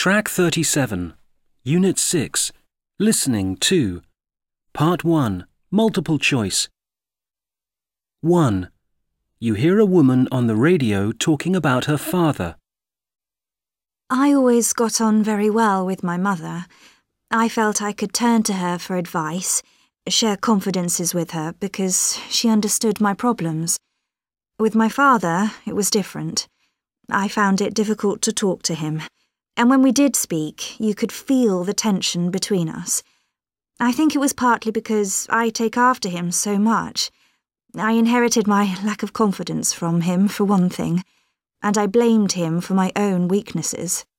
Track 37, Unit 6, Listening 2, Part 1, Multiple Choice. 1. You hear a woman on the radio talking about her father. I always got on very well with my mother. I felt I could turn to her for advice, share confidences with her because she understood my problems. With my father, it was different. I found it difficult to talk to him, and when we did speak, you could feel the tension between us. I think it was partly because I take after him so much. I inherited my lack of confidence from him, for one thing, and I blamed him for my own weaknesses.